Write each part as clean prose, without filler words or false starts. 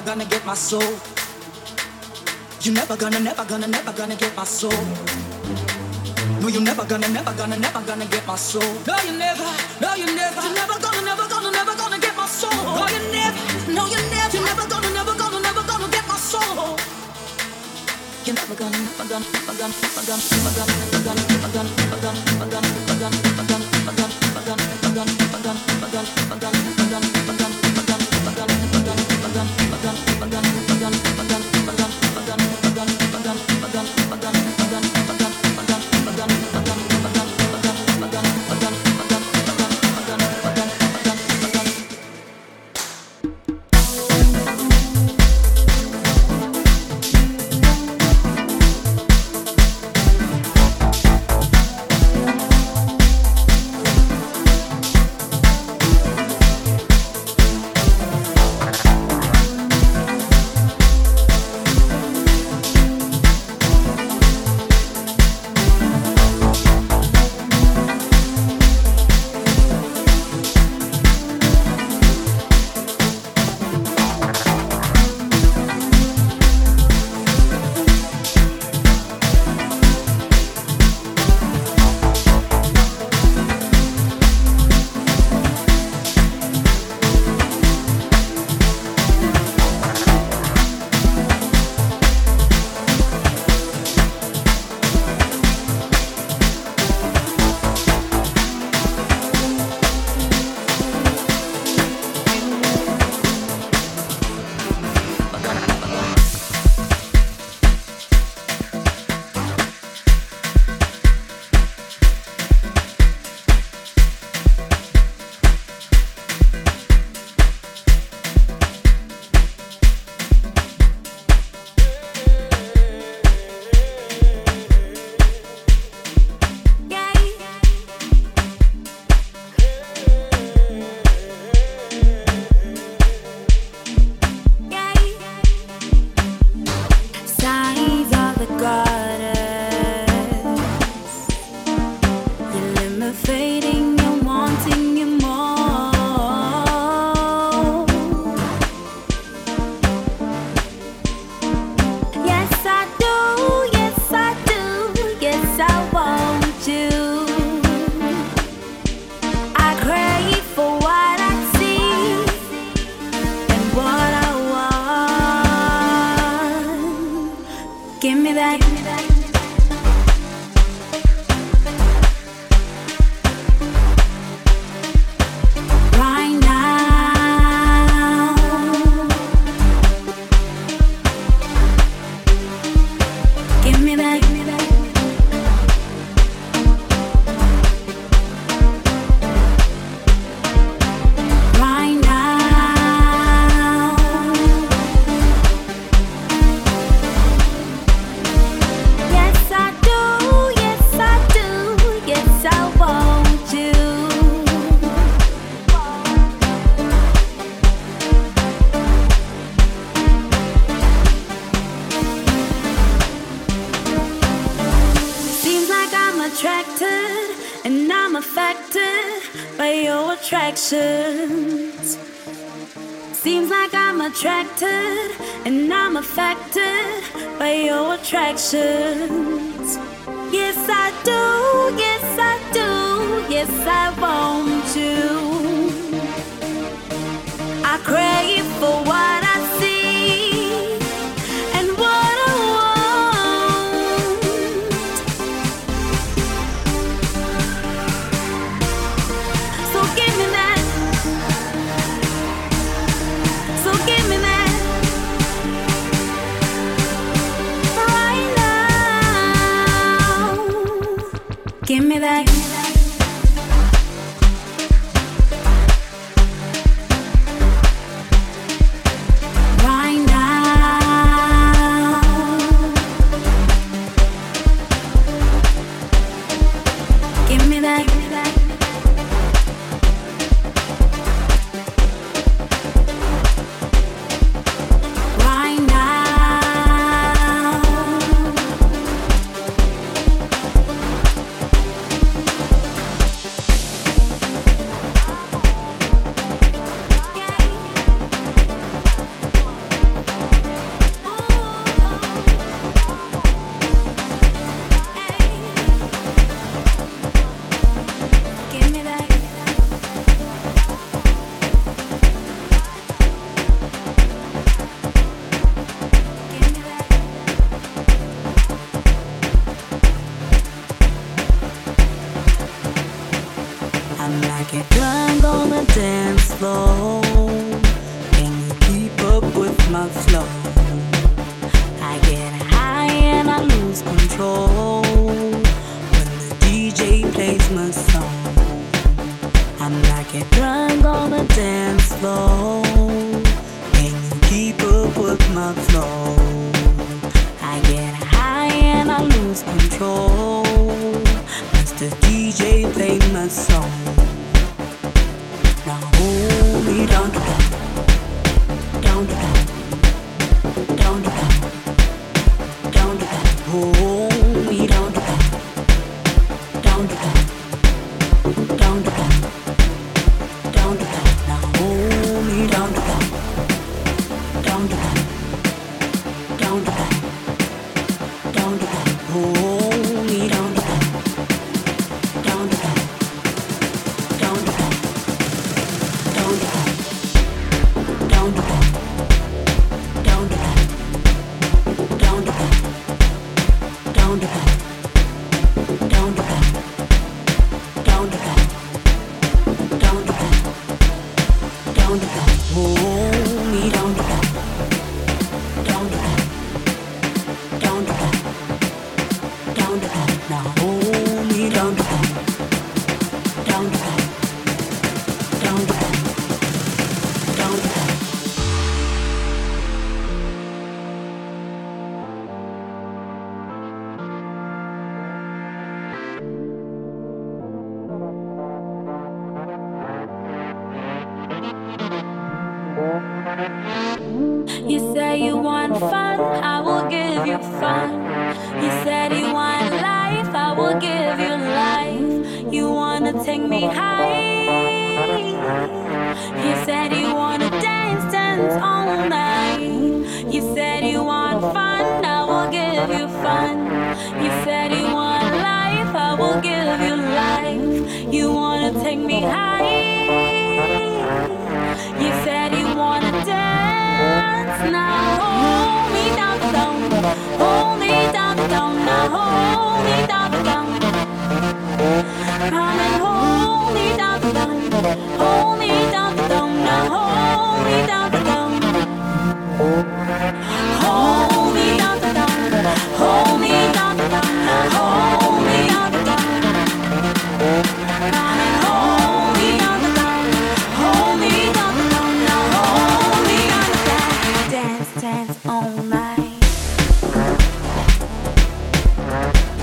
gonna get my soul. You never gonna get my soul. No, you never gonna get my soul. No, you never, no, you never. You're never gonna get my soul. No, you never, no, you never. You're never gonna get my soul. You're never attracted and I'm affected by your attractions. Yes, I do, yes, I do, yes, I want you. I crave for what I see and what I want. So give me that. So give me that right now. Give me that. get drunk on the dance floor. Can you keep up with my flow? I get high and I lose control when the DJ plays my song. I'm like a drunk on the dance floor. Can you keep up with my flow? I get high and I lose control as the DJ play my song. Now hold me down to down, down to down, down to down, down to down. Hold me down to down, down to down, down to down, down to down. Now hold me down to down, down to down, down to down, down to down. Hold me down to down, down to down, down to down, down to down, down to down, down to down, down to down, down to down, down to down, down to down, down to down, down to down. Hold me down to down, down to down, down to down, down to down. Now hold me down to down, down to down, down to down, down to down. You say you want fun, I will give you fun. You said you want life, I will give you life. You wanna take me high. You said you wanna dance, dance all night. You said you want fun, I will give you fun. You said you want life, I will give you life. You wanna take me high. You said you wanna dance, now hold me down, down, hold me down, down, now hold me down, down. Come and hold me down, down, hold me down, down, now hold me down, down. Hold me down, down, hold me down, down, now hold me down, down. Come and hold me down, down, hold me down, down, now hold me down, down. Dance, dance all night.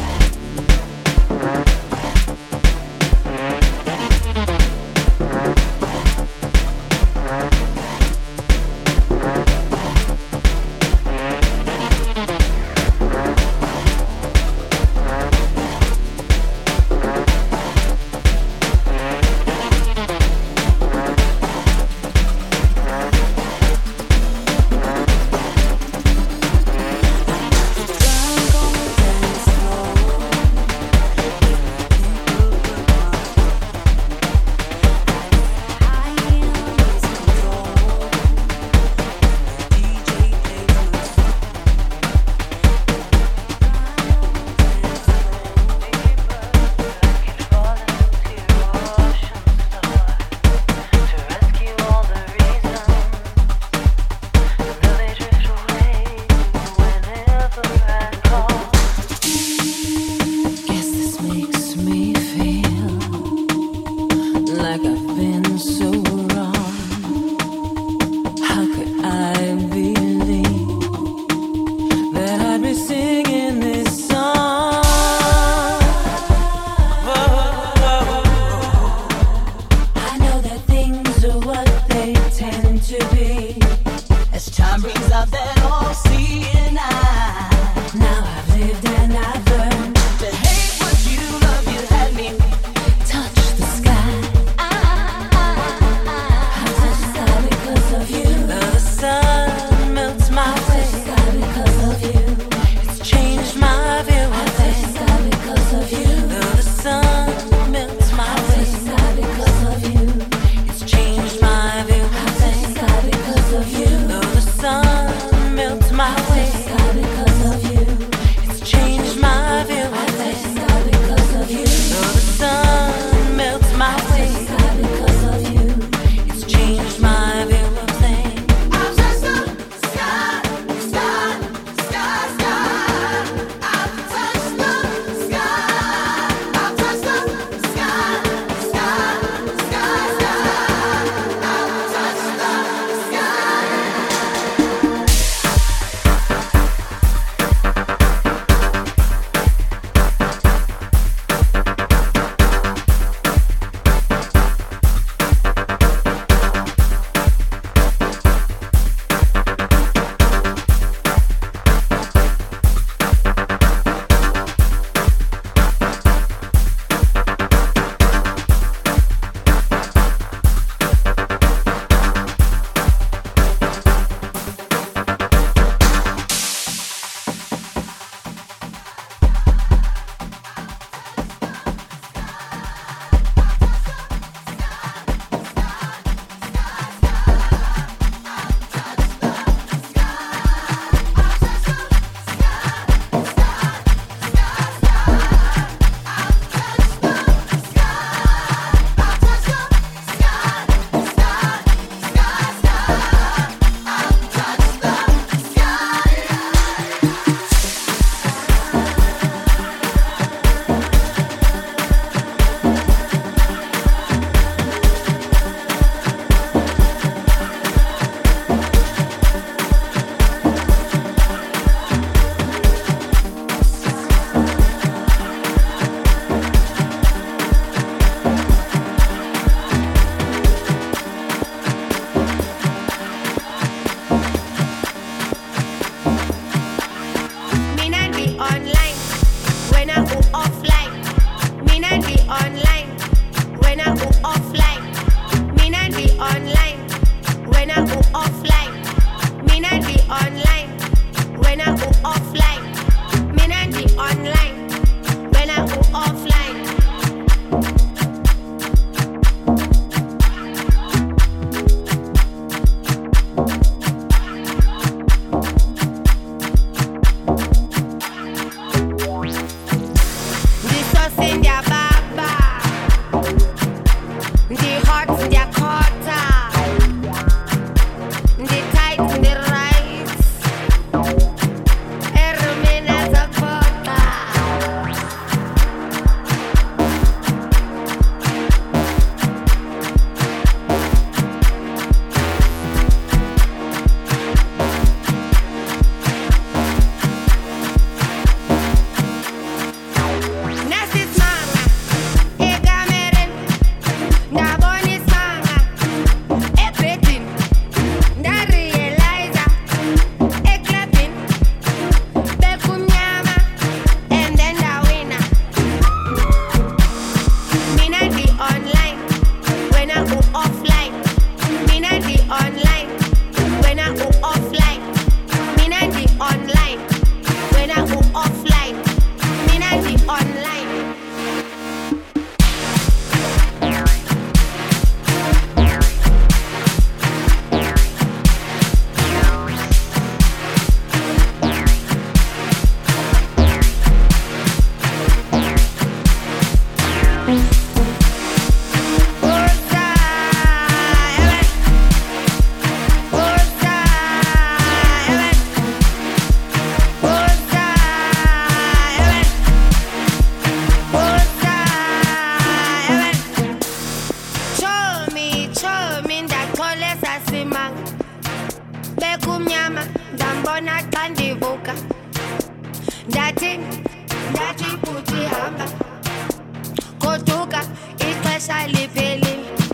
salipheli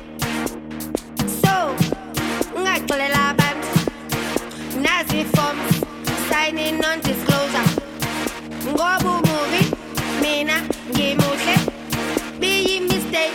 so ungaxolela abantu nazi forms signing non disclosure ngoba umubi mina ngimuhle be a mistake.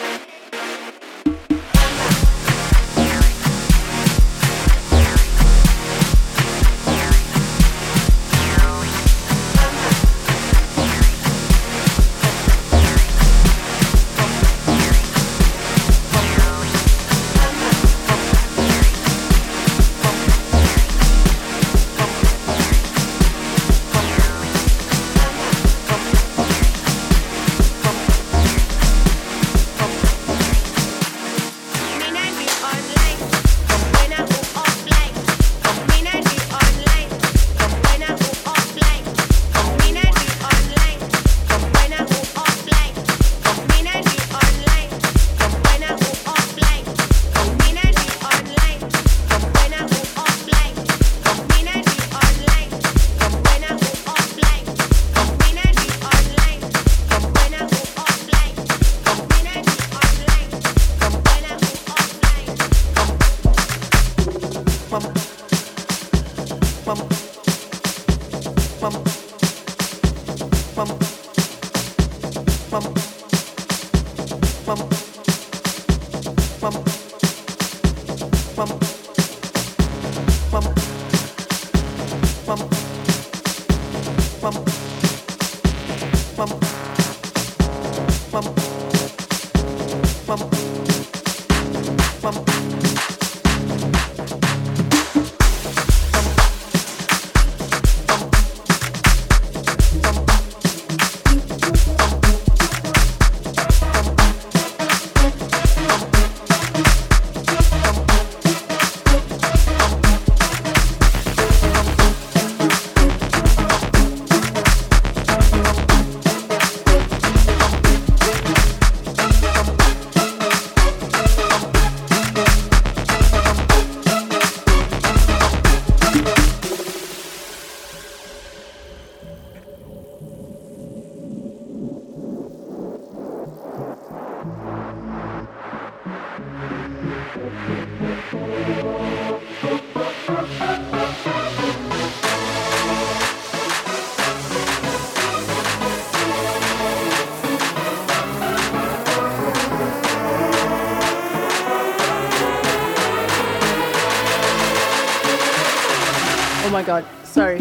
Oh my God, sorry.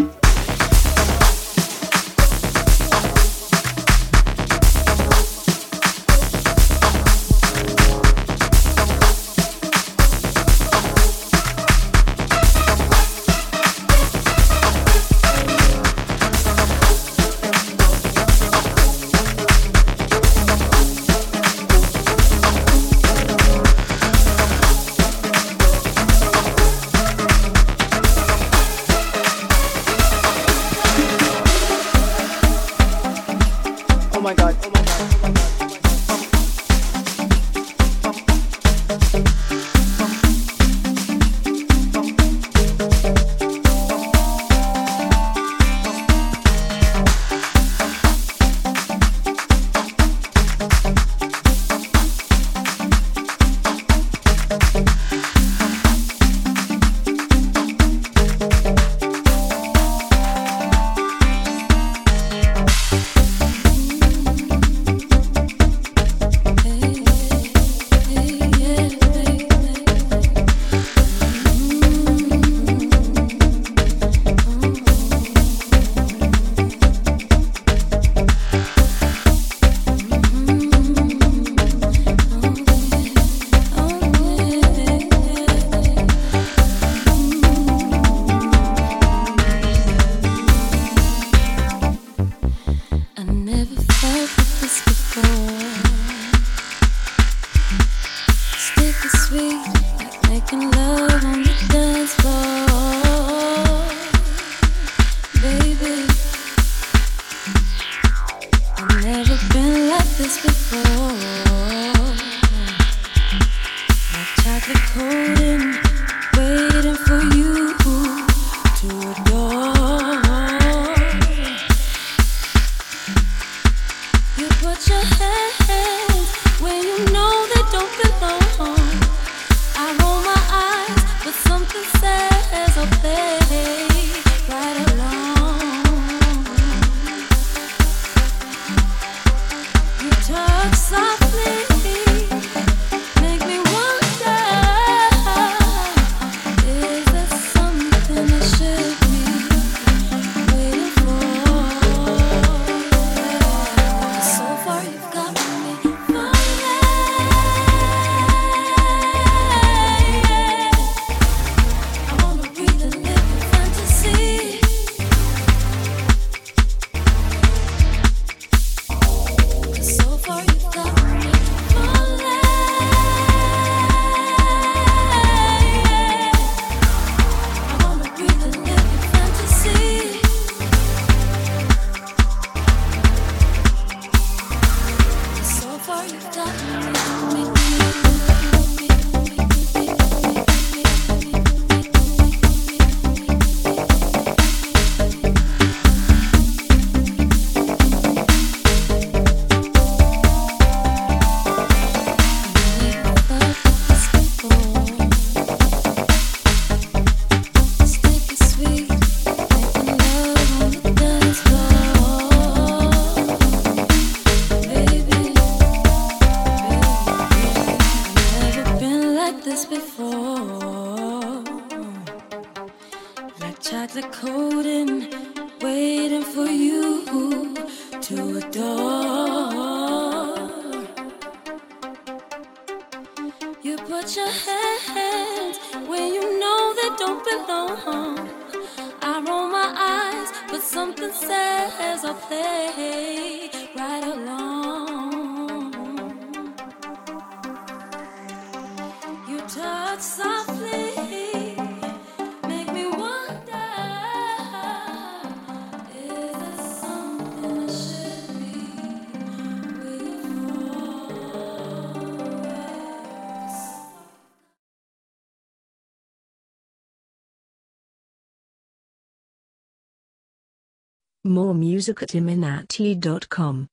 Put your hands where you know they don't. decoding, waiting for you to adore. You put your hands where you know they don't belong. I roll my eyes, but something says I'll play right along. You touch softly, make me wonder, is there something I should be waiting for? More music at iminati.com.